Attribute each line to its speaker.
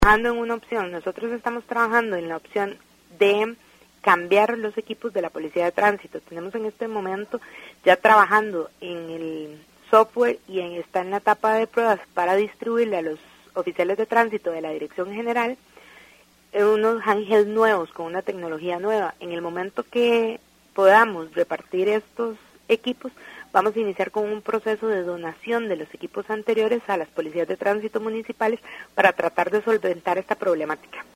Speaker 1: trabajando en una opción, nosotros estamos trabajando en la opción de cambiar los equipos de la Policía de Tránsito. Tenemos en este momento ya trabajando en el software y está en la etapa de pruebas para distribuirle a los oficiales de tránsito de la Dirección General unos handhelds nuevos con una tecnología nueva. En el momento que podamos repartir estos equipos, vamos a iniciar con un proceso de donación de los equipos anteriores a las policías de tránsito municipales para tratar de solventar esta problemática.